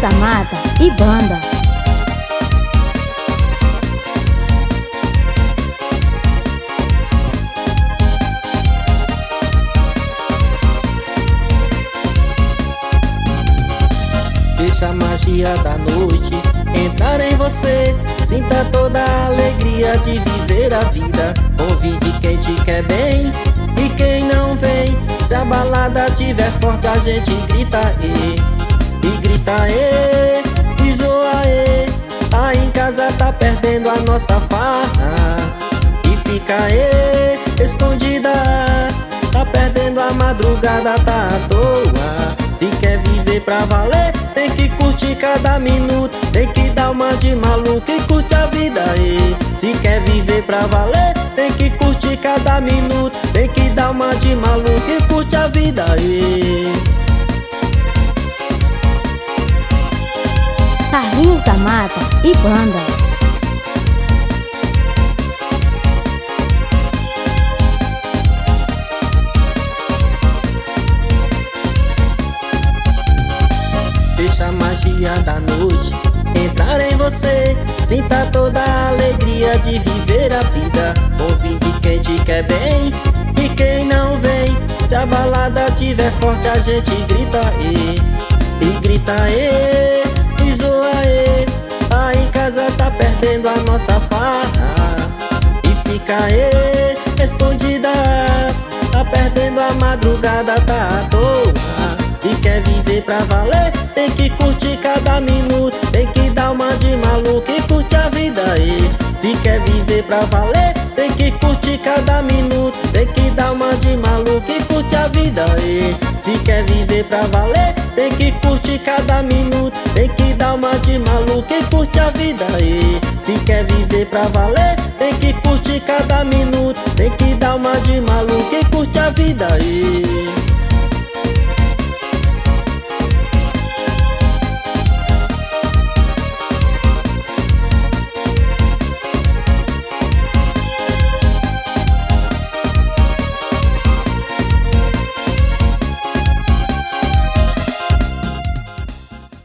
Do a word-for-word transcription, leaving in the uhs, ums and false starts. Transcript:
da Mata e Banda. Deixa a magia da noite entrar em você. Sinta toda a alegria de viver a vida. Ouve de quem te quer bem e quem não vem. Se a balada tiver forte, a gente grita e E grita e, e zoa e. Aí em casa tá perdendo a nossa farra e fica e, escondida. Tá perdendo a madrugada, tá à toa. Se quer viver pra valer, tem que curtir cada minuto. Tem que dar uma de maluco e curte a vida aí. Se quer viver pra valer, tem que curtir cada minuto. Tem que dar uma de maluco e curte a vida aí. Carlinhos da Mata e Banda. Deixa a magia da noite entrar em você. Sinta toda a alegria de viver a vida. Ouve de quem te quer bem e quem não vem. Se a balada tiver forte, a gente grita e E grita e, e zoa e. Aí em casa tá perdendo a nossa farra e fica e, escondida. Tá perdendo a madrugada, tá à toa. Se quer viver pra valer, tem que curtir cada minuto. Tem que dar uma de maluco e curte a vida aí. Se quer viver pra valer, tem que curtir cada minuto. Tem que dar uma de maluco e curte a vida aí. Se quer viver pra valer, tem que curtir cada minuto. Tem que dar uma de maluco e curte a vida aí. Se quer viver pra valer, tem que curtir cada minuto. Tem que dar uma de maluco e curte a vida aí.